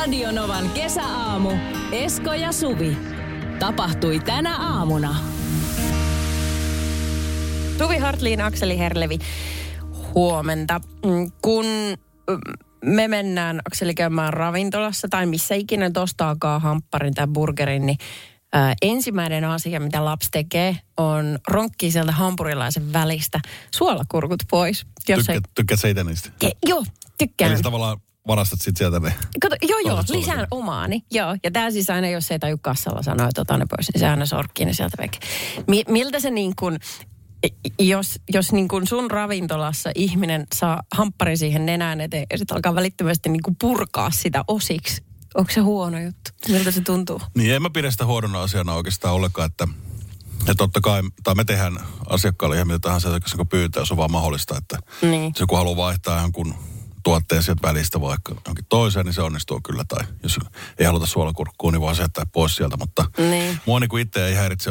Radionovan kesäaamu. Esko ja Suvi. Tapahtui tänä aamuna. Suvi Hartliin, Akseli Herlevi. Huomenta. Kun me mennään, Akseli, käymään ravintolassa tai missä ikinä ostaakaan hampparin tai burgerin, niin ensimmäinen asia, mitä lapsi tekee, on ronkkii sieltä hampurilaisen välistä suolakurkut pois. Tykkäät sä itse niistä? Joo, tykkään. Eli sä tavallaan varastat sit sieltä ne? Joo, lisään omaani. Joo, ja tää siis aina, jos ei taju kassalla sanoa, että ota ne pois, niin se aina sorkkii ne sieltä veke. Miltä se niin kuin, jos niin kuin sun ravintolassa ihminen saa hampparin siihen nenään eteen ja sitten alkaa välittömästi niin kuin purkaa sitä osiksi, onko se huono juttu? Miltä se tuntuu? Niin, en mä pidä sitä huonona asiana oikeastaan ollenkaan, että totta kai, tai me tehdään asiakkaalle ihan mitä tahansa, jos pyytää, jos on vaan mahdollista, että jos joku haluaa vaihtaa jonkun tuotteen sieltä välistä vaikka johonkin toiseen, niin se onnistuu kyllä. Tai jos ei haluta suolakurkkuun, niin vaan jättää pois sieltä. Mutta mua niin kuin itse ei häiritse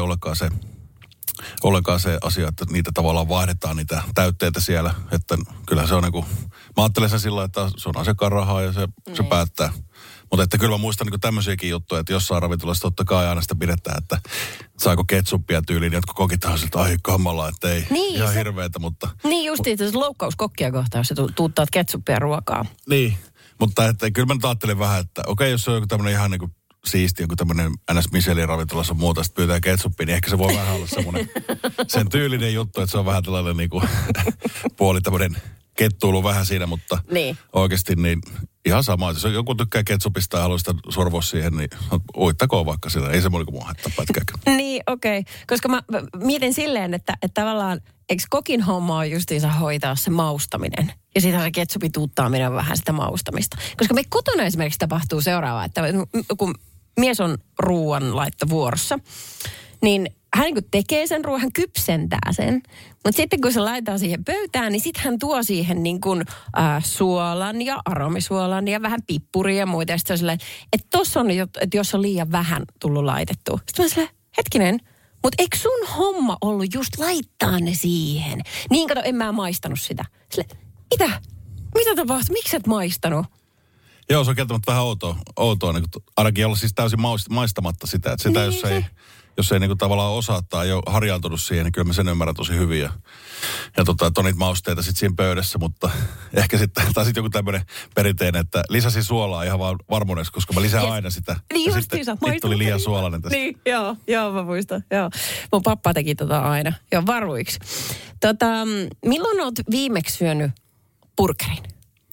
ollenkaan se asia, että niitä tavallaan vaihdetaan niitä täytteitä siellä. Että kyllä se on niin kuin, mä ajattelen sen sillä, että se on asiakkaan rahaa ja se päättää. Mutta että kyllä mä muistan niin tämmöisiäkin juttuja, että jossain ravintolassa totta kai aina sitä pidetään, että saako ketsuppia tyyliin. Jotkut kokit on siltä, ai kammalla, että ei ihan hirveetä, mutta... Niin justiin, että se loukkaus kokkia kohtaan, jos sä tuuttaat ketsuppia ruokaa. Niin, mutta että kyllä mä nyt ajattelen vähän, että okei, jos se on joku tämmöinen ihan niin kuin siisti, joku tämmöinen NS Michelin ravintolassa muuta, sitten pyytää ketsuppia, niin ehkä se voi vähän olla semmoinen sen tyylinen juttu, että se on vähän tällainen niin kuin puoli tämmöinen kettuilu vähän siinä, mutta oikeasti niin ihan sama. Jos joku tykkää ketsupista ja haluaa sitä sorvoa siihen, niin uittakoon vaikka sitä. Ei se moni kuin mua haittaa pätkääkään. Niin, okei. Koska mä mietin silleen, että tavallaan, eikö kokin homma on justiinsa hoitaa se maustaminen? Ja sitten se ketsupin tuuttaaminen on vähän sitä maustamista. Koska me kotona esimerkiksi tapahtuu seuraavaa, että kun mies on ruoanlaittovuorossa, niin hän niin kuin tekee sen ruoan, hän kypsentää sen. Mutta sitten kun se laitetaan siihen pöytään, niin sitten hän tuo siihen niin kuin suolan ja aromisuolan ja vähän pippuria ja muita. Ja sitten se on silleen, että tossa on, että jos on liian vähän tullut laitettua. Sitten mä silleen, hetkinen, mutta eikö sun homma ollut just laittaa ne siihen? Niin kato, en mä maistanut sitä. Silleen, mitä tapahtui? Miksi et maistanut? Joo, se on kieltämättä vähän outoa niin ainakin olla siis täysin maistamatta sitä. Että sitä, niin, jos ei niin kuin tavallaan osaa tai ei ole harjaantunut siihen, niin kyllä mä sen ymmärrän tosi hyvin. Ja on niitä mausteita sitten siinä pöydässä, mutta ehkä sitten, tai sitten joku tämmöinen perinteinen, että lisäsin suolaa ihan vaan varmuudeksi, koska mä lisään aina sitä. Niin ja sitten nyt tuli liian suolainen tästä. Niin, joo, mä muistan. Joo. Mun pappa teki aina. Joo, varuiksi. Milloin oot viimeksi syönyt burgerin?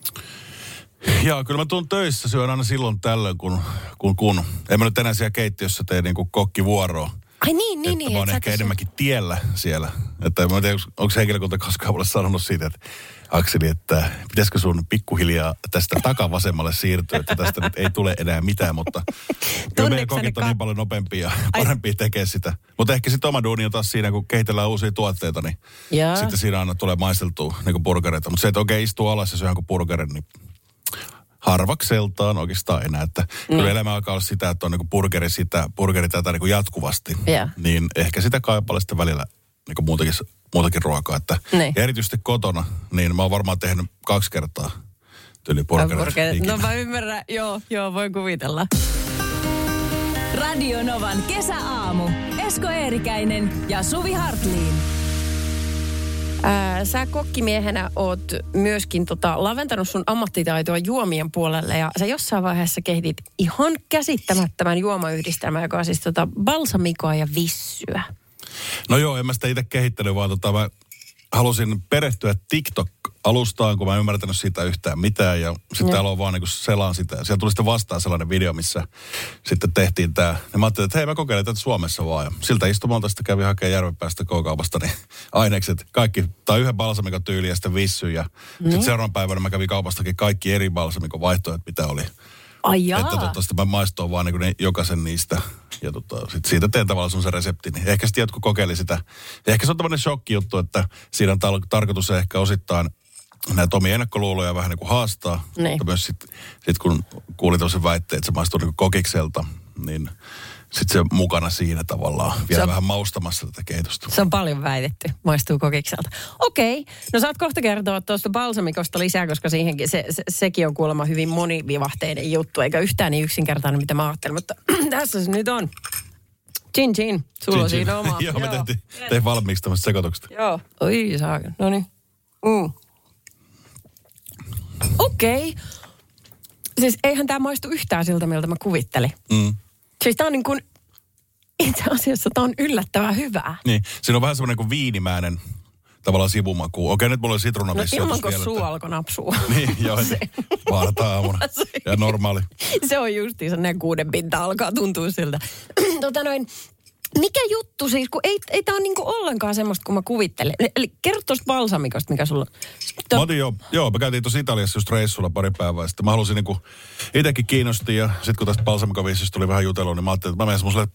Joo, kyllä mä tuun töissä, syön aina silloin tällöin, kun. En mä nyt enää siellä keittiössä tee niin kuin kokkivuoroa. Ai niin. Että mä oon ehkä enemmänkin tiellä siellä. Että mä en tiedä, onko henkilökunta koskaan mulle sanonut siitä, että Akseli, että pitäisikö sun pikkuhiljaa tästä takavasemmalle siirtyä, että tästä nyt ei tule enää mitään, mutta kyllä meidän kokit on niin paljon nopeampia ja parempia tekee sitä. Mutta ehkä sitten oma duuni on taas siinä, kun kehitellään uusia tuotteita, niin sitten siinä aina tulee maisteltua niin kuin burgereita. Mutta se, että oikein istuu alas ja syö jonkun burgerin, niin harvakseltaan oikeastaan enää, että kyllä elämä alkaa olla sitä, että on niin kuin burgeri tätä niin kuin jatkuvasti, niin ehkä sitä kaipaa sitten välillä niin kuin muutakin ruokaa, että ja erityisesti kotona, niin mä oon varmaan tehnyt 2 kertaa tyyli burgerit. No mä ymmärrän, joo, voin kuvitella. Radionovan kesäaamu. Esko Eerikäinen ja Suvi Hartliin. Sä kokkimiehenä oot myöskin laventanut sun ammattitaitoa juomien puolelle ja sä jossain vaiheessa kehitit ihan käsittämättömän juomayhdistelmän, joka on siis balsamikoa ja vissyä. No joo, en mä sitä itse kehittänyt, vaan mä halusin perehtyä TikTok-alustaan, kun mä en ymmärtänyt siitä yhtään mitään. Ja sitten aloin vaan niin selaan sitä. Ja siellä tuli sitten vastaan sellainen video, missä sitten tehtiin tämä. Ja mä ajattelin, että hei, mä kokeilen tätä Suomessa vaan. Ja siltä istumalta sitten kävi hakemaan Järvenpäästä K-kaupasta niin ainekset. Kaikki, tai yhden balsamikon tyyli ja sitten vissy. Ja sitten seuraavan päivänä mä kävin kaupastakin kaikki eri balsamikon vaihtoehdot, mitä oli. Että sitten mä maistoon vaan niin jokaisen niistä. Ja sitten siitä teen tavallaan semmoisen reseptin. Sitten jotkut kokeili sitä. Ja ehkä se on tämmöinen shokkijuttu, että siinä on tarkoitus ehkä osittain näitä omia ennakkoluuloja vähän niin kuin haastaa. Mutta myös sitten kun kuulin tämmöisen väitteen, että se maistuu niin kuin kokikselta, niin sitten se mukana siinä tavallaan. Vielä vähän maustamassa tätä keitosta. Se on paljon väitetty. Maistuu kokikselta. Okei. No saat kohta kertoa tuosta balsamikosta lisää, koska siihenkin sekin on kuulemma hyvin monivivahteinen juttu. Eikä yhtään niin yksinkertainen, mitä mä ajattelin. Mutta tässä se nyt on. Chin. Sulla on siinä oma. Joo, me tein valmiiksi tämmöistä sekoituksesta. Joo. Oi saa. No niin. Okei. Siis eihän tämä maistu yhtään siltä, miltä mä kuvittelin. Siis tää on niin kuin, itse asiassa tää on yllättävän hyvää. Niin, siinä on vähän semmoinen kuin viinimäinen tavallaan sivumaku. Okei, nyt mulla on sitruunapissa. No ilman, kun suu alkoi napsua. Niin, joo, vaarataan aamuna. Ja normaali. Se on justiinsa, ne 6 pinta alkaa tuntua siltä. Mikä juttu siis, kun ei tää ole niinku ollenkaan semmoista, kun mä kuvittelen. Eli kerro tuosta balsamikosta, mikä sulla on. Mä otin me käytiin tuossa Italiassa just reissulla pari päivää. Sitten mä halusin niinku, itekin kiinnosti ja sitten kun tästä balsamikoviisista tuli vähän jutelua, niin mä ajattelin, että mä menen semmoiselle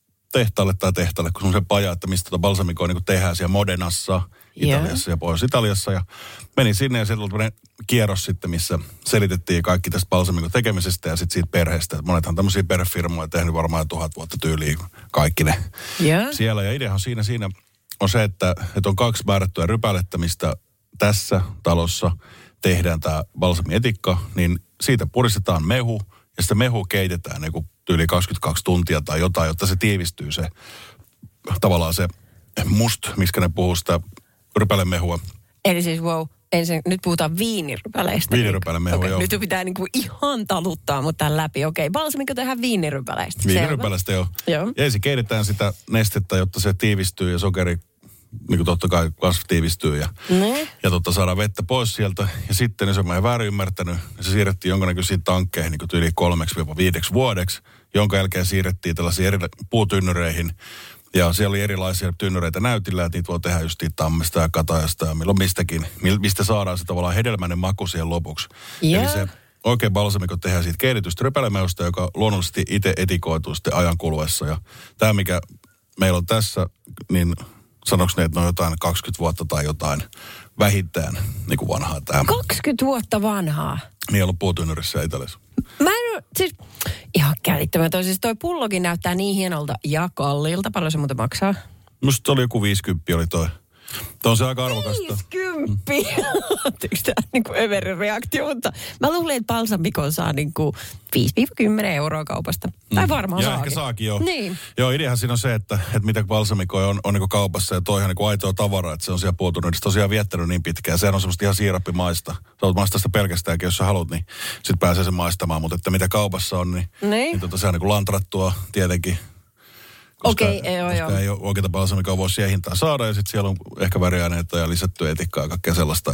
tehtaalle, kun semmoisen paja, että mistä balsamikoa niinku tehdään siellä Modenassa, Italiassa ja Pohjois-Italiassa. Ja menin sinne ja sieltä oli kierros sitten, missä selitettiin kaikki tästä balsamikon tekemisestä ja sitten siitä perheestä. Monethan tämmöisiä perhefirmoja tehnyt varmaan 1000 vuotta tyyliin kaikki ne siellä. Ja ideahan siinä on se, että on 2 määrättyä rypälettä, mistä tässä talossa tehdään tämä balsamietikka, niin siitä puristetaan mehu ja sitä mehu keitetään niin kuin tyyli 22 tuntia tai jotain, jotta se tiivistyy se tavallaan se miksi ne puhuu sitä rypälemehua. Eli siis ensin, nyt puhutaan viinirypäleistä. Viinirypälemehua, joo. Nyt pitää niinku ihan taluttaa mut tämän läpi. Okei, balsamikko tehdään viinirypäleistä. Viinirypäleistä, joo. Ja ensin keitetään sitä nestettä, jotta se tiivistyy ja sokeri niin kuin totta kai kasvi tiivistyy ja saadaan vettä pois sieltä. Ja sitten, jos mä en väärin ymmärtänyt, se siirrettiin jonkinnäköisiin tankkeihin niin yli 3-5 vuodeksi, jonka jälkeen siirrettiin tällaisiin eri puutynnyreihin. Ja siellä oli erilaisia tynnyreitä näytillä, että niitä voi tehdä just tammesta ja katajasta ja milloin mistäkin, mistä saadaan se tavallaan hedelmäinen maku siihen lopuksi. Eli se oikein balsamikko tehdään siitä keitetystä rypälemehusta, joka luonnollisesti itse etikoituu sitten ajan kuluessa. Ja tämä, mikä meillä on tässä, niin sanoks ne, että ne on jotain 20 vuotta tai jotain vähintään niin kuin vanhaa tämä. 20 vuotta vanhaa? Niin, ollut puutynnyrissä ja Italiassa. Mä en ole, siis ihan käsittämätön. Siis toi pullokin näyttää niin hienolta ja kalliilta. Paljon se muuten maksaa? Musta oli joku 50 oli toi. Tämä on se aika arvokasta. 50? Ottiko tämä niinku överin reaktio? Mutta mä luulen, että balsamikon saa niinku 5-10 euroa kaupasta. Tai varmaan saakin. Ja ehkä saakin, joo. Niin. Joo, ideahan siinä on se, että mitä balsamikoja on niinku kaupassa ja toihan niinku aitoa tavaraa, että se on siellä puutunut. Tosiaan viettänyt niin pitkään. Sehän on semmoista ihan siirappimaista. Sä voit maistaa sitä pelkästäänkin, jos sä haluat, niin sit pääsee sen maistamaan. Mutta että mitä kaupassa on, niin se on niinku lantrattua tietenkin. Koska ei ole oikeita balsamikoa voi siihen hintaan saada. Ja sitten siellä on ehkä väriaineita ja lisättyä etikkaa ja kaikkea sellaista.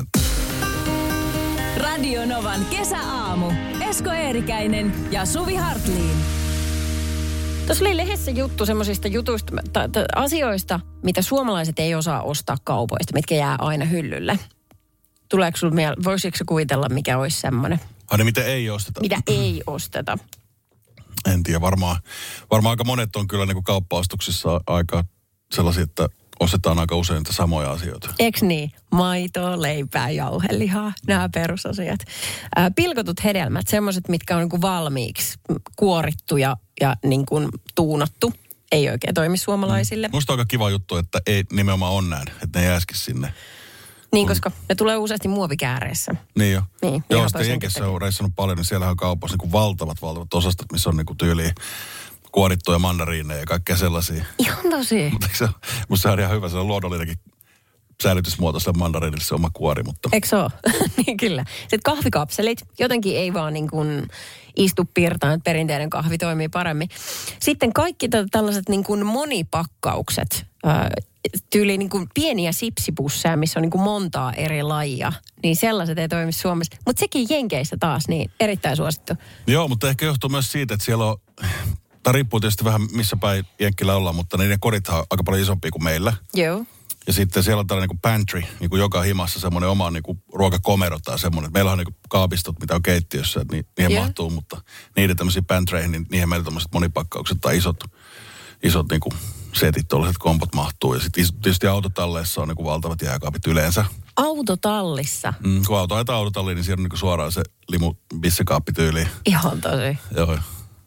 Radio Novan kesäaamu. Esko Eerikäinen ja Suvi Hartliin. Tuossa oli lehdessä juttu semmoisista jutuista, asioista, mitä suomalaiset ei osaa ostaa kaupoista, mitkä jää aina hyllylle. Tuleeko sinulle mieleen, voisitko kuvitella, mikä olisi semmoinen? Niin mitä ei osteta? Mitä ei osteta? En tiedä, varmaan aika monet on kyllä niin kuin kauppa-ostoksissa aika sellaisia, että ostetaan aika usein niitä samoja asioita. Eks niin? Maitoa, leipää, jauhelihaa, nämä perusasiat. Pilkotut hedelmät, semmoiset, mitkä on niin kuin valmiiksi kuorittu ja niin kuin tuunattu, ei oikein toimi suomalaisille. Musta on aika kiva juttu, että ei nimenomaan on näin, että ne jääskin sinne. Niin, koska ne tulee useasti muovikääreissä. Niin jo. Niin, joo, sitten Jenkessä on reissannut paljon, niin siellähän on kaupassa niin kuin valtavat osastot, missä on niin kuin tyyliin kuorittuja mandariineja ja kaikkea sellaisia. Ihan tosi. Mutta musta se on ihan hyvä, se on luonnollinenkin säilytysmuoto sille mandariinille se oma kuori, mutta... Eikö se ole? Niin kyllä. Sitten kahvikapselit, jotenkin ei vaan niin kuin istu pirtaan, että perinteinen kahvi toimii paremmin. Sitten kaikki tällaiset niin kuin monipakkaukset, tyyli niin kuin pieniä sipsipusseja, missä on niin kuin montaa eri lajia, niin sellaiset ei toimi Suomessa. Mutta sekin Jenkeissä taas, niin erittäin suosittu. Joo, mutta ehkä johtuu myös siitä, että siellä on... Tämä riippuu tietysti vähän missä päin Jenkkillä ollaan, mutta niiden korithan on aika paljon isompia kuin meillä. Joo. Ja sitten siellä on tällainen niin kuin pantry, niin kuin joka himassa semmoinen oma niin kuin ruokakomero tai semmoinen. Meillä on niin kuin kaapistot, mitä on keittiössä, että niihin mahtuu, mutta niiden tämmöisiin pantreihin, niin niihin meillä tämmöiset monipakkaukset tai isot niin kuin setit, tuollaiset kompot mahtuu. Ja sitten tietysti autotalleissa on niin kuin valtavat jääkaapit yleensä. Autotallissa? Kun auto ajetaan autotalliin, niin siellä on niin kuin suoraan se limu-bissekaappi tyyliin. Ihan tosi. Joo.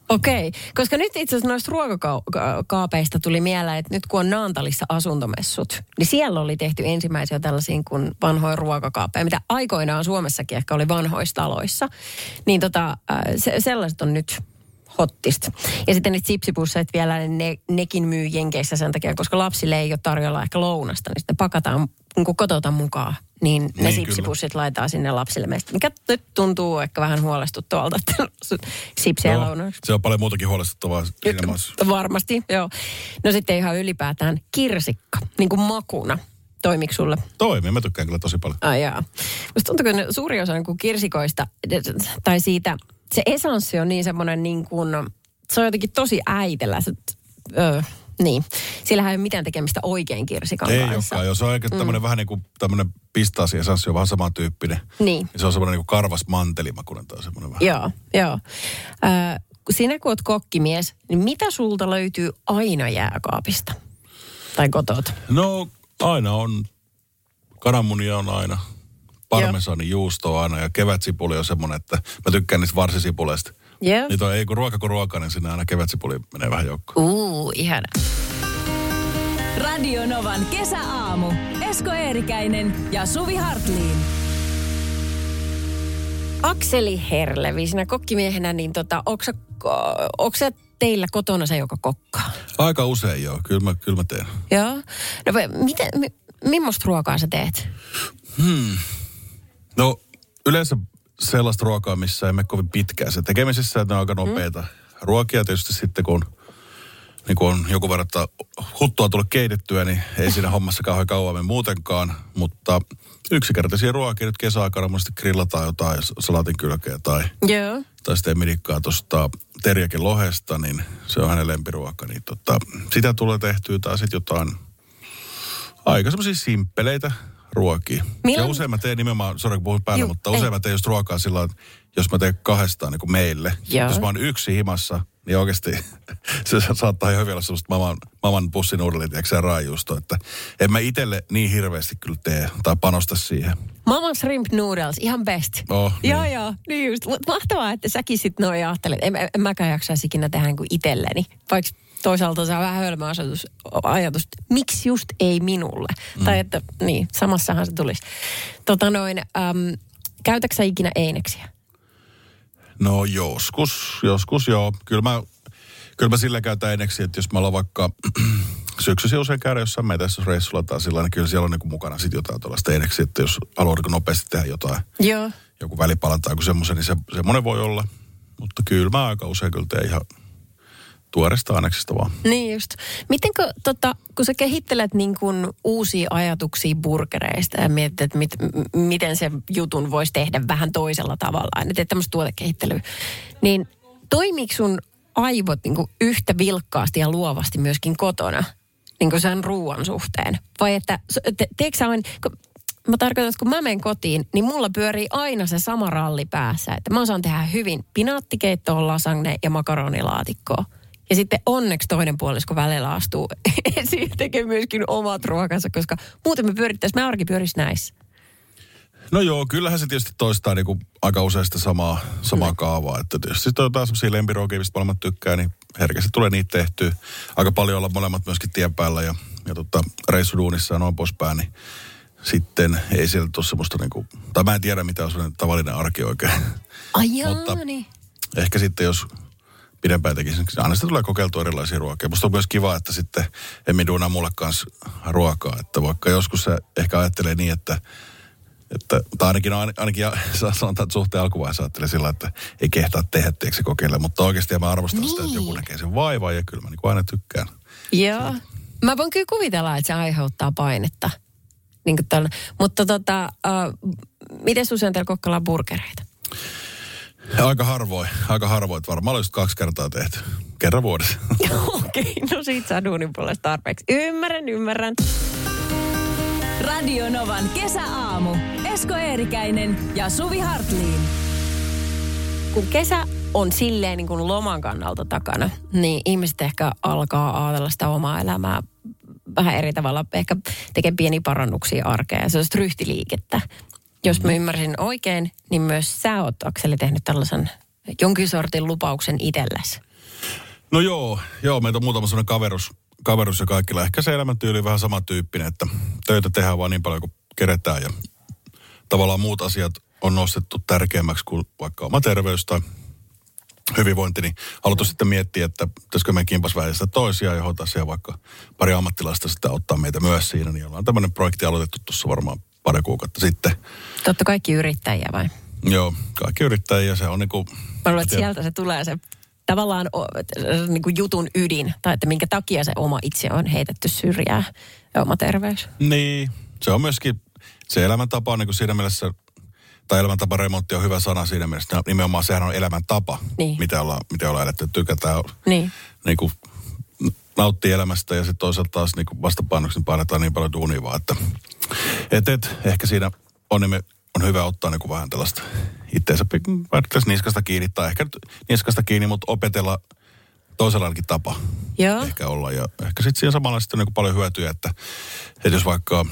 Okei, koska nyt itse asiassa noista ruokakaapeista tuli mieleen, että nyt kun on Naantalissa asuntomessut, niin siellä oli tehty ensimmäisiä tällaisia kuin vanhoja ruokakaapeja, mitä aikoinaan Suomessakin ehkä oli vanhoissa taloissa. Niin sellaiset on nyt hottista. Ja sitten niitä sipsipusseet vielä, nekin myy Jenkeissä sen takia, koska lapsille ei ole tarjolla ehkä lounasta, niin sitten pakataan niin kotota mukaan. Niin ne sipsipussit laitetaan sinne lapsille meistä, mikä nyt tuntuu ehkä vähän huolestuttavalta, että sipsiä lounaksi. Se on paljon muutakin huolestuttavaa siinä maassa. Varmasti, joo. No sitten ihan ylipäätään kirsikka, niin kuin makuna. Toimiko sulle? Toimii, mä tykkään kyllä tosi paljon. Ai jaa. Musta tuntuu, että suuri osa niin kirsikoista, tai siitä, se esanssi on niin semmoinen niin kuin, se on jotenkin tosi äitellä. Niin. Sillähän ei ole mitään tekemistä oikein kirsikan ei kanssa. Ei olekaan, jos on oikein tämmöinen vähän niin kuin tämmöinen pistaasi-esanssi on vähän samantyyppinen. Niin. Se on semmoinen niin kuin karvas mantelimakunen tai semmoinen vähän. Joo. Sinä kun oot kokkimies, niin mitä sulta löytyy aina jääkaapista? Tai kotoota? No aina on, kananmunia on aina, parmesaani juusto aina ja kevätsipuli on semmoinen, että mä tykkään niistä varsisipuleista. Joo. Niitä on, ei kun ruoka, niin sinne aina kevätsipuli menee vähän joukkoon. Ihana. Radio Novan kesäaamu. Esko Eerikäinen ja Suvi Hartliin. Akseli Herlevi, sinä kokkimiehenä, niin onko se teillä kotona se, joka kokkaa? Aika usein joo, kyllä mä teen. Joo. No millaista ruokaa sä teet? No yleensä sellaista ruokaa, missä ei mene kovin pitkään se tekemisessä, että ne on aika nopeita ruokia. Tietysti sitten kun on joku verran huttua tullut keitettyä, niin ei siinä hommassa kauhean kauan muutenkaan. Mutta yksinkertaisia ruokia nyt kesäaikana monesti grillataan jotain salaatin kylkeä tai sitten Emilikkaa tuosta terjakin lohesta, niin se on hänen lempiruoka. Niin sitä tulee tehtyä tai sitten jotain aika semmoisia simppeleitä ruokia. Ja usein mä teen nimenomaan, sori kun puhun päällä, mutta usein mä teen just ruokaa sillä että jos mä teen kahdestaan niin kuin meille. Jos mä oon yksi himassa, niin oikeasti se saattaa ihan hyvin olla semmoista maman pussinuudelit ja raajuusto, että en mä itselle niin hirveästi kyllä tee tai panosta siihen. Maman shrimp noodles, ihan best. Oh, niin. Joo, niin just. Mahtavaa, että säkin sit noin ajattelet. En mäkään jaksaisi ikinä tehdä niin kuin itselleni, vaikka toisaalta se on vähän hölmö ajatus, miksi just ei minulle? Tai että, niin, samassahan se tulisi. Käytätkö sä ikinä eineksiä? No joskus joo. Kyllä mä sillä käytän eineksiä, että jos mä ollaan vaikka syksyisiä usein käydä jossain metsästysreissulla tai sillä niin kyllä siellä on niin kuin mukana sitten jotain tuollaista eineksiä, että jos haluaa niin nopeasti tehdä jotain, joku välipalan tai joku semmoisen, niin semmoinen voi olla. Mutta kyllä mä aika usein kyllä teen ihan tuoresta aineksista vaan. Niin just. Mitenkö, kun sä kehittelet niin kuin uusia ajatuksia burgereista ja mietit, että miten se jutun voisi tehdä vähän toisella tavalla, aina teet tämmöistä tuotekehittelyä, niin toimiiko sun aivot niin kuin yhtä vilkkaasti ja luovasti myöskin kotona, niin kuin sen ruoan suhteen? Vai että, teekö sä aina, mä tarkoitan, että kun mä menen kotiin, niin mulla pyörii aina se sama ralli päässä, että mä osaan tehdä hyvin pinaattikeittoa, lasagne ja makaronilaatikkoa. Ja sitten onneksi toinen puolisko välillä astuu esiin tekee myöskin omat ruokansa, koska muuten me meidän arki pyörisi näissä. No joo, kyllähän se tietysti toistaa niinku aika usein sitä samaa kaavaa. Että tietysti sitten on jotain sellaisia lempiruokia, mistä molemmat tykkää, niin herkästi tulee niitä tehtyä. Aika paljon olla molemmat myöskin tien päällä ja reissuduunissa ja noin poispäin, niin sitten ei sieltä ole semmoista niinku, tai mä en tiedä mitä on sellainen tavallinen arki oikein. Mutta niin. Ehkä sitten jos pidempään tekisin, aina sitä tulee kokeiltua erilaisia ruokia. Musta on myös kiva, että sitten emme duunaa mulle kanssa ruokaa. Että vaikka joskus se ehkä ajattelee niin, että tai ainakin sanotaan, että suhteen alkuvaiheessa ajattelee sillä, että ei kehtaa tehdä, se kokeile. Mutta oikeasti mä arvostan sitä, että joku näkee sen vaivaa ja kyllä mä niin aina tykkään. Joo. Mä voin kyllä kuvitella, että se aiheuttaa painetta. Niin mutta miten usein teillä kokkaillaan burgereita? Aika harvoin. Varmaan olisi 2 kertaa tehty. Kerran vuodessa. Okei, no siitä saa duunin puolesta tarpeeksi. Ymmärrän. Radio Novan kesäaamu. Esko Eerikäinen ja Suvi Hartliin. Kun kesä on silleen niin kuin loman kannalta takana, niin ihmiset ehkä alkaa ajatella sitä omaa elämää vähän eri tavalla. Ehkä tekee pieniä parannuksia arkeen ja sellaista ryhtiliikettä. Jos mä ymmärsin oikein, niin myös sä oot, Akseli, tehnyt tällaisen jonkin sortin lupauksen itsellesi. No joo, meitä on muutama sellainen kaverus ja kaikilla. Ehkä se elämäntyyli on vähän samantyyppinen, että töitä tehdään vaan niin paljon kuin keretään ja tavallaan muut asiat on nostettu tärkeämmäksi kuin vaikka oma terveys tai hyvinvointi, niin haluttu sitten miettiä, että pitäisikö meidän kimpas välissä toisiaan ja hoitaa siellä vaikka pari ammattilaista sitten ottaa meitä myös siinä. Niin ollaan tämmöinen projekti aloitettu tuossa varmaan pari kuukautta sitten. Totta kaikki yrittäjiä vai? Joo, kaikki yrittäjiä. Se on niinku... Mä luulen, että sieltä se tulee se tavallaan niin kuin jutun ydin, tai että minkä takia se oma itse on heitetty syrjään ja oma terveys. Niin, se on myöskin se elämäntapa niin kuin siinä mielessä, tai elämäntaparemontti on hyvä sana siinä mielessä. Nimenomaan sehän on elämäntapa, niin. mitä ollaan eletty. Tykätään niin kuin, nauttii elämästä ja sitten toisaalta taas niin kuin vastapainoksi painetaan niin paljon duunia vaan, että ehkä siinä on hyvä ottaa niin kuin vähän tällaista itseensä niskasta kiinni, tai ehkä niskasta kiinni, mutta opetella toisenlainenkin tapa ehkä olla. Ja ehkä sitten siinä samalla sitten on niin paljon hyötyä, että jos vaikka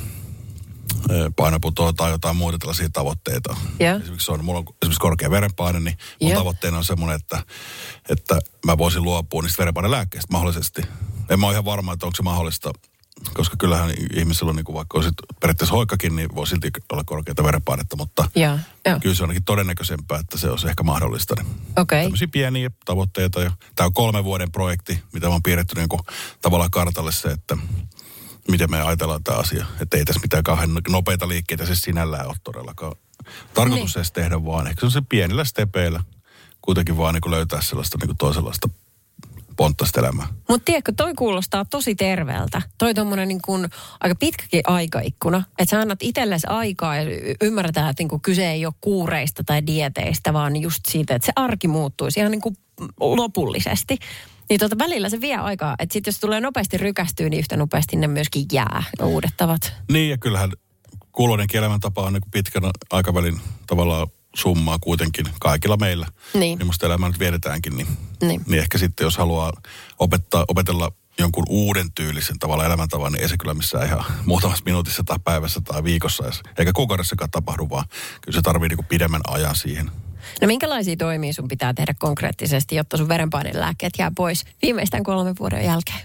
painoputoo tai jotain muuta tällaisia tavoitteita. Esimerkiksi mulla on esimerkiksi korkea verenpaine, niin mun tavoitteena on semmoinen, että mä voisin luopua niistä verenpainelääkkeistä mahdollisesti. En mä ole ihan varma, että onko se mahdollista, koska kyllähän ihmisellä on niin kuin vaikka olisit periaatteessa hoikkakin, niin voi silti olla korkeata verenpainetta, mutta kyllä se on ainakin todennäköisempää, että se olisi ehkä mahdollista. Tämmöisiä pieniä tavoitteita. Tämä on 3 vuoden projekti, mitä mä oon piirretty niin kuin tavallaan kartalle se, että miten me ajatellaan tämä asia. Että ei tässä mitään kauhean nopeita liikkeitä se sinällään ole todellakaan tarkoitus edes tehdä, vaan ehkä se on se pienillä stepeillä kuitenkin vaan niin kuin löytää sellaista niin kuin toisenlaista ponttaista elämää. Mutta tiedätkö, toi kuulostaa tosi terveeltä. Toi tommonen niin kuin aika pitkäkin aikaikkuna, että sä annat itsellesi aikaa ja ymmärretään, että niin kuin kyse ei ole kuureista tai dieteistä, vaan just siitä, että se arki muuttuisi ihan niin kuin lopullisesti. Niin välillä se vie aikaa, että sitten jos tulee nopeasti rykästyä, niin yhtä nopeasti ne myöskin jää uudet tavat. Niin ja kyllähän kuuloinenkin elämäntapa on niin kuin pitkän aikavälin tavallaan summaa kuitenkin kaikilla meillä. Niin musta elämää nyt viedetäänkin, niin ehkä sitten jos haluaa opetella jonkun uuden tyylisen tavalla elämäntavan, niin ei se kyllä missään ihan muutamassa minuutissa tai päivässä tai viikossa, eikä kuukaudessakaan tapahdu, vaan kyllä se tarvii niin kuin pidemmän ajan siihen. No minkälaisia toimia sun pitää tehdä konkreettisesti, jotta sun verenpainelääkkeet jää pois viimeistään 3 vuoden jälkeen?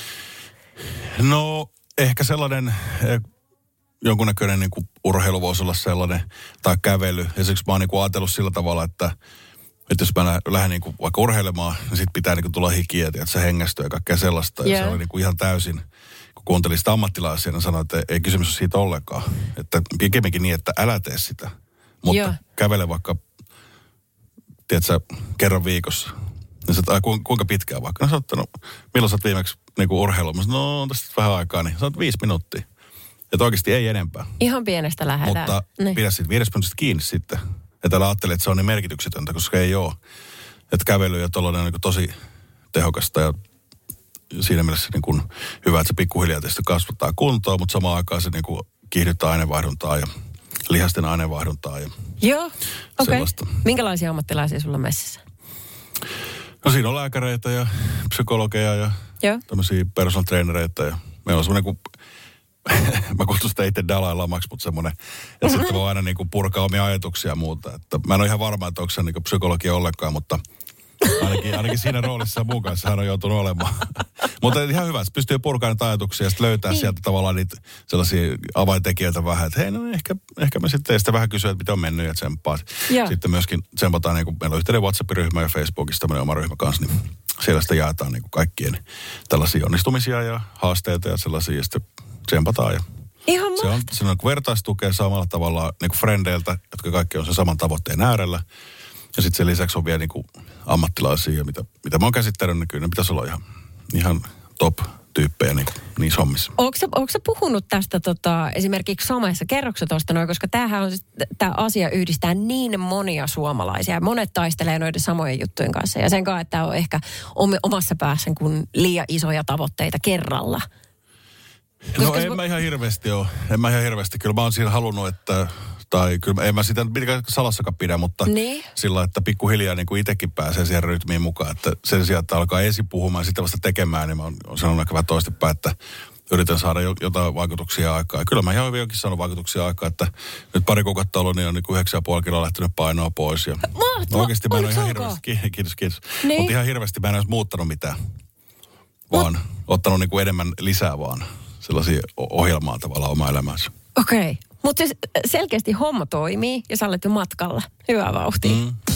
No ehkä sellainen jonkunnäköinen niin kuin urheilu voisi olla sellainen, tai kävely. Esimerkiksi mä oon niin kuin ajatellut sillä tavalla, että jos mä lähden niin kuin vaikka urheilemaan, niin sit pitää niin kuin tulla hikiä, että se hengästyy ja kaikkea sellaista. Ja se oli niin kuin ihan täysin, kun kuuntelin sitä ammattilaisia, niin sanoin, että ei kysymys ole siitä ollenkaan. Että pikemminkin niin, että älä tee sitä. Mutta kävele vaikka, tiedätkö, kerran viikossa. Niin sä, kuinka pitkään vaikka? No sä oot, milloin sä oot viimeksi niin kuin urheilu? Mä sanoin, no tästä vähän aikaa, niin sä oot 5 minuuttia. Että oikeasti ei enempää. Ihan pienestä lähdetään. Mutta pidä siitä 5 minuutista kiinni sitten. Että älä ajattele, että se on niin merkityksetöntä, koska ei ole. Että kävely ja tollainen on niin tosi tehokasta ja siinä mielessä niin kuin hyvä, että se pikkuhiljaa tietysti kasvattaa kuntoa, mutta samaan aikaan se niin kuin kiihdyttää aineenvaihduntaa ja lihasten aineenvaihduntaa ja sellaista. Minkälaisia ammattilaisia sulla on messissä? No siinä on lääkäreitä ja psykologeja ja tämmöisiä personal trainereita ja meillä on semmoinen kuin mä kutsun sitä itse Dalai Lamaksi, mutta semmoinen, että sitten voi aina niinku purkaa omia ajatuksia ja muuta. Että mä en ole ihan varma, että onko se niinku psykologia ollenkaan, mutta ainakin siinä roolissa mun kanssa hän on joutunut olemaan. Mutta ihan hyvä, että pystyy purkamaan niitä ajatuksia ja sitten löytää sieltä tavallaan niitä sellaisia avaintekijöitä vähän, että hei, no ehkä me sitten vähän kysyä, että miten on mennyt ja tsemppaa. Sitten myöskin tsempataan, niin kuin meillä on yhteinen WhatsApp-ryhmä ja Facebookissa tämmöinen oma ryhmä kanssa, niin siellä sitä jaetaan niin kuin kaikkien tällaisia onnistumisia ja haasteita ja sellaisia ja sitten tsempataan ja ihan se on vertaistukea samalla tavalla niin kuin frendeiltä, jotka kaikki on sen saman tavoitteen äärellä. Ja sitten sen lisäksi on vielä niin kuin ammattilaisia, mitä mä oon käsittänyt, niin kyllä ne pitäisi olla ihan top-tyyppejä niin hommissa. Ootko sä puhunut tästä esimerkiksi somessa? Kerroksä tuosta noin, koska tämä asia yhdistää niin monia suomalaisia. Monet taistelee noiden samojen juttujen kanssa. Ja sen kanssa, että on ehkä omassa päässä kuin liian isoja tavoitteita kerralla. No en mä ihan hirveästi ole. Kyllä mä oon siinä halunnut, että tai kyllä en mä sitä salassakaan pidä, mutta sillä että pikkuhiljaa niin kuin itsekin pääsee siihen rytmiin mukaan. Että sen sijaan, että alkaa ensin puhumaan ja sitten vasta tekemään, niin mä oon sanonut ehkä vähän toistepäin, että yritän saada jotain vaikutuksia aikaa. Ja kyllä mä ihan hyvinkin saanut vaikutuksia aikaa, että nyt pari kuukautta ollut, niin on niin 9,5 kiloa lähtenyt painoa pois. Ja oikeasti mä en ole ihan hirveästi, kiitos. Niin. Mutta ihan hirveästi mä en olisi muuttanut mitään, vaan ottanut niin kuin enemmän lisää vaan sellaisia ohjelmaa tavallaan oma elämänsä. Okei. Mutta siis selkeästi homma toimii ja sä olet jo matkalla. Hyvää vauhtia.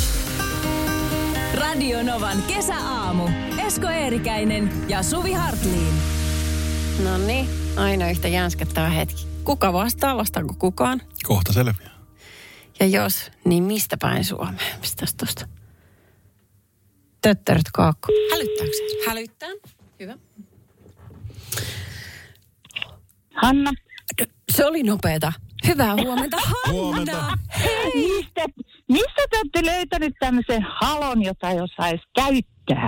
Radio Novan kesäaamu. Esko Eerikäinen ja Suvi Hartliin. No niin, aina yhtä jänskättävä hetki. Kuka vastaa? Vastaako kukaan? Kohta selviää. Ja jos, niin mistä päin Suomeen? Mistäs tosta? Töttörät kaakku. Hälyttääkö se? Hälyttää. Hyvä. Hanna. Se oli nopeeta. Hyvää huomenta, Hanna. Huomenta. Hei. Mistä te olette löytänyt tämmöisen halon, jota jos sais käyttää?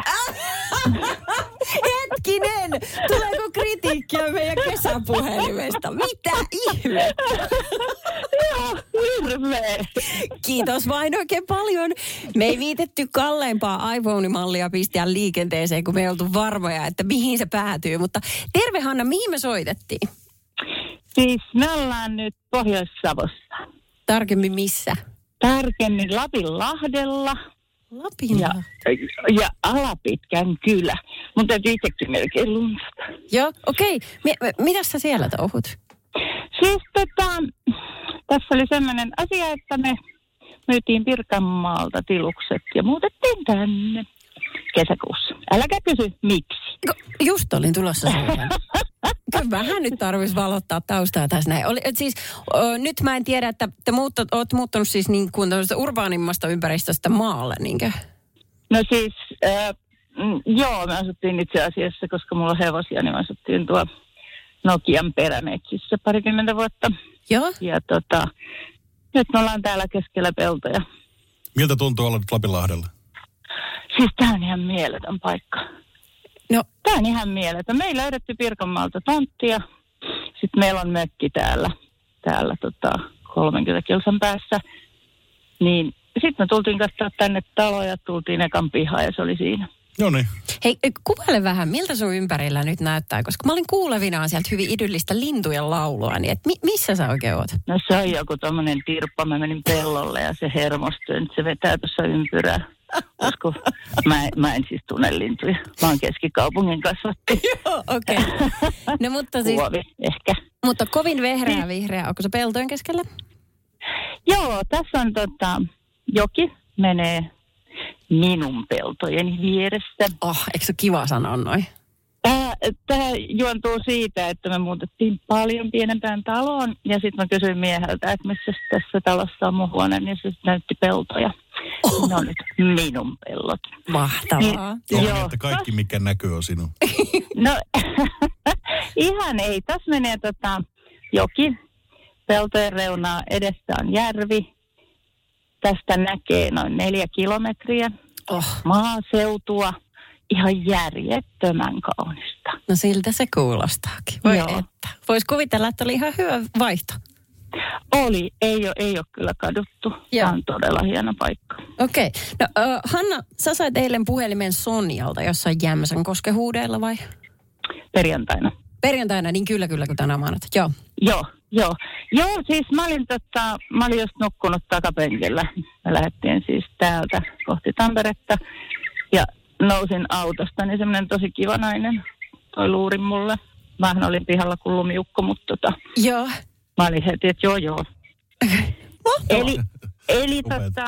Hetkinen! Tuleeko kritiikkiä meidän kesäpuhelimesta? Mitä ihmettä? Joo, hirveä. Kiitos vain oikein paljon. Me ei viitetty kalleimpaa iPhone-mallia pistää liikenteeseen, kun me ei oltu varmoja, että mihin se päätyy. Mutta terve Hanna, mihin me soitettiin? Siis me ollaan nyt Pohjois-Savossa. Tarkemmin missä? Tarkemmin Lapinlahdella. Lapinlahti. Ja Alapitkän kylä. Mun täytyy itsekin melkein lunsta. Joo, okei. Mitäs sä siellä touhut? Siis tässä oli semmoinen asia, että me myytiin Pirkanmaalta tilukset ja muutettiin tänne kesäkuussa. Äläkä kysy, miksi. Just olin tulossa siihen. Kyllä vähän nyt tarvitsisi valottaa taustaa tässä näin. Nyt mä en tiedä, että te oot muuttanut siis niin kuin urbaanimmasta ympäristöstä maalle, niinkö? No siis, joo, me asuttiin itse asiassa, koska mulla on hevosia, niin me asuttiin tuo Nokian perämetsissä 20 vuotta. Joo. Ja nyt me ollaan täällä keskellä peltoja. Miltä tuntuu olla nyt Lapinlahdella? Siis tää on ihan mieletön paikka. No. Tää on ihan mieletön. Me ei löydetty Pirkanmaalta tonttia. Sitten meillä on mökki täällä 30 kilsan päässä. Niin sitten me tultiin katsoa tänne taloja, tultiin ekan pihaan ja se oli siinä. Joo niin. Hei, kuvaile vähän, miltä sun ympärillä nyt näyttää, koska mä olin kuulevinaan sieltä hyvin idyllistä lintujen laulua, niin missä sä oikein oot? No se on joku tommonen tirppa, mä menin pellolle ja se hermostui, nyt se vetää tuossa ympyrää. Koska mä en siis tunne lintuja, mä oon keskikaupungin kasvatti. Joo, okei. No mutta siis... Huovi, ehkä. Mutta kovin vihreä, onko se peltojen keskellä? Joo, tässä on joki, menee minun peltojeni vieressä. Eikö se kiva sanoa noin? Tämä juontuu siitä, että me muutettiin paljon pienempään taloon ja sitten mä kysyin mieheltä, että missä tässä talossa on mun huone, niin se näytti peltoja. Ne on nyt minun pellot. Mahtavaa. Niin, että kaikki mikä näkyy on sinun. No ihan ei. Tässä menee joki, peltojen reunaa, edessä on järvi. Tästä näkee noin 4 kilometriä. Maaseutua. Ihan järjettömän kaunista. No siltä se kuulostaakin. Voi että. Vois kuvitella, että oli ihan hyvä vaihto. Oli. Ei ole kyllä kaduttu. Tämä on todella hieno paikka. Okei. No Hanna, sä sait eilen puhelimen Sonjalta jossain Jämsänkosken huudeilla vai? Perjantaina. Perjantaina, niin kyllä, kun tänään maanantai. Joo, siis mä olin just nukkunut takapenkillä. Me lähdettiin siis täältä kohti Tamperetta. Ja nousin autosta, niin semmoinen tosi kiva nainen toi luurin mulle. Mähän olin pihalla kuin lumiukko, mutta Joo. Mä olin heti, että joo. Eli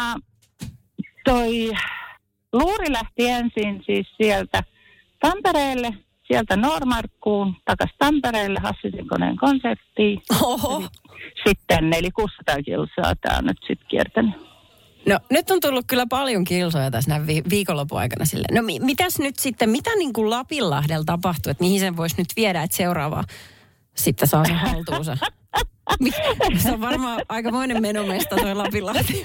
toi luuri lähti ensin siis sieltä Tampereelle, sieltä Noormarkkuun, takas Tampereelle Hassisinkoneen konserttiin. Oho. Sitten 400 kilsaa tää on nyt sitten kiertänyt. No nyt on tullut kyllä paljon kilsoja tässä näin viikonlopun aikana sille. No mitäs nyt sitten, mitä niin kuin Lapinlahdella tapahtuu, että mihin sen voisi nyt viedä, että seuraava sitten saa sen haltuunsa? Se on varmaan aikamoinen menomesta toi Lapinlahti.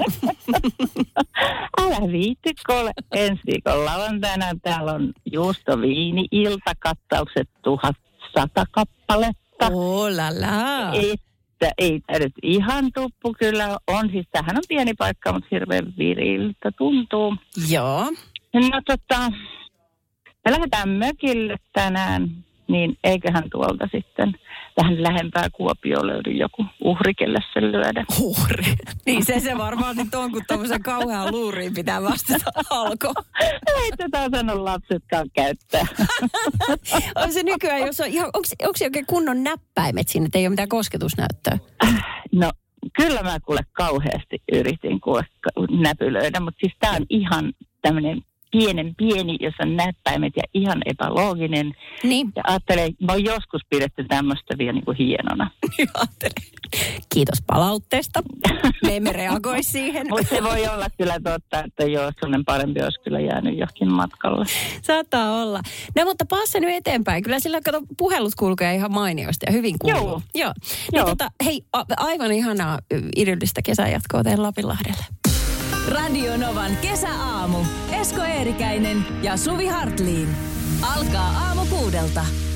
Älä viitti, kuule. Ensi viikon lauantaina täällä on juustoviini-ilta, kattaukset 1100 kappaletta. Oh la la. Ei tämä nyt ihan tuppu kyllä on. Siis tämähän on pieni paikka, mutta hirveän viriltä tuntuu. Joo. No me lähdetään mökille tänään niin eiköhän tuolta sitten vähän lähempää Kuopioon löydy joku uhri, kelle se lyödä. Uhri. Niin se varmaan nyt on, kun tommosen kauhean luuriin pitää vastata alko. Ei tätä osannut lapsetkaan käyttää. On se nykyään, jos on ihan, onko se oikein kunnon näppäimet siinä, että ei ole mitään kosketusnäyttöä? No kyllä mä kuule kauheasti yritin näpylöidä, mutta siis tää on ihan tämmöinen pieni, jossa on näppäimet ja ihan epälooginen. Niin. Ja ajattelen, mä oon joskus pidetty tämmöistä vielä niin kuin hienona. Kiitos palautteesta. Me emme reagoi siihen. Mutta se voi olla kyllä totta, että joo, sellainen parempi olisi kyllä jäänyt johonkin matkalle. Saattaa olla. No mutta paassa nyt eteenpäin. Kyllä sillä puhelut kulkee ihan mainiosti ja hyvin kuuluu. Joo. Niin hei, aivan ihanaa idyllistä kesänjatkoa teidän Lapinlahdelle. Radio Novan kesäaamu. Esko Eerikäinen ja Suvi Hartliin. Alkaa aamu 6:00.